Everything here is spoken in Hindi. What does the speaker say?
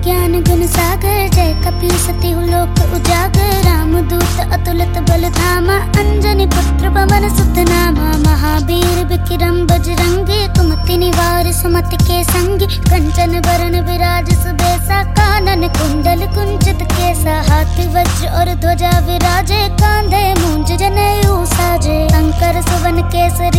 ज्ञान गुण सागर, जय कपी सती लोक उजागर। रामदूत अतुलित बल धामा, अंजनी पुत्र पवन सुत नामा। महावीर विक्रम बजरंगी, कुमति निवार सुमति के संगी। कंचन बरन विराज सुबेसा, कानन कुंडल कुंचित केसा। हाथी वज्र और ध्वजा विराजे, कांधे मूंज जनेऊ साजे। शंकर सुवन केसरी